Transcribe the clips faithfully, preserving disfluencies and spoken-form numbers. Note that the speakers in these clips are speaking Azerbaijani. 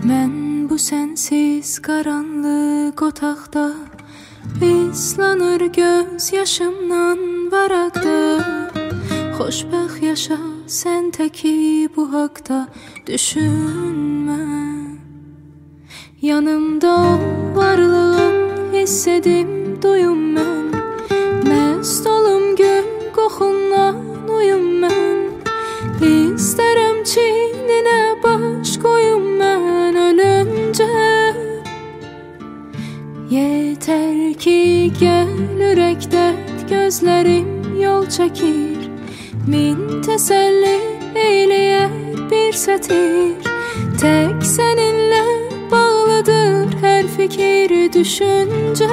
Mən bu sənsiz qaranlıq otaqda islanır göz yaşımdan varaqda. Xoşbəxt yaşa sən təki bu haqda düşünmə. Yanımda ol, varlığın hiss edim duyum mən. Məst olum gül qoxundan uyum mən. İstərəm çiyninə baş qoyum mən ölüncə. Yetər ki gəl ürəkdə gözlərim yol çəkir. Min təsəlli eyləyər bir sətir. Tək səninlə bağlıdır hər fikir düşüncə.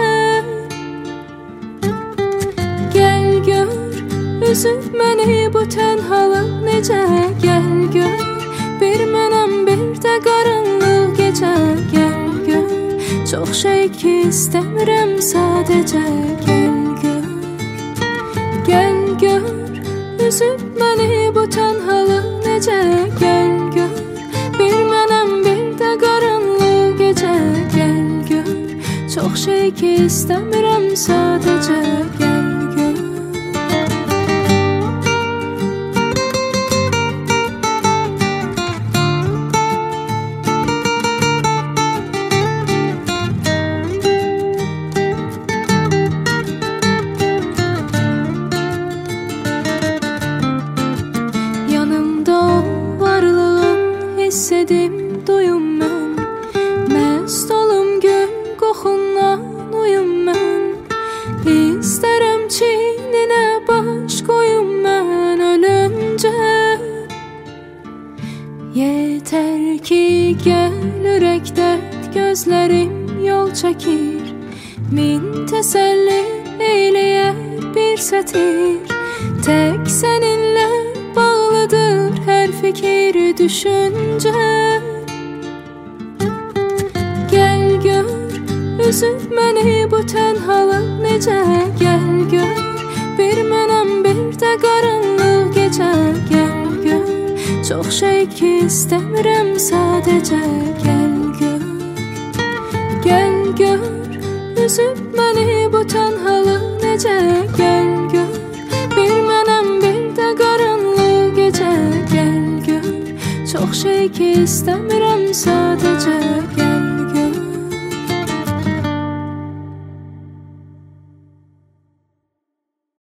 Gəl gör üzüb məni bu tənhalıq necə. Gəl gör bir mənəm bir də qaranlıq gecə. Gəl gör çox şey ki istəmirəm sadəcə. Gəl gör, gəl gör üzüb məni bu tənhalıq necə. Gəl gör bir mənəm bir də qaranlıq gecə. Gəl gör çox şey ki istəmirəm sadəcə. Gəl gör. Hiss edim duyum mən. Məst olum gül qoxundan uyum mən. İstərəm çiyninə baş qoyum mən ölüncə. Yetər ki gəl ürəkdə gözlərim yol çəkir. Min təsəlli eyləyər bir sətir. Tək səninlə bağlıdır hər fikir düşüncə. Gəl gör üzüb məni bu tənhalıq necə. Gəl gör bir mənəm bir də qaranlıq gecə. Gəl gör çox şey ki istəmirəm sadəcə. Gəl gör, gəl gör üzüb məni bu tənhalıq necə. Gəl gör bir mənəm bir də qaranlıq gecə. Gəl gör çox şey ki istəmirəm sadəcə. Gəl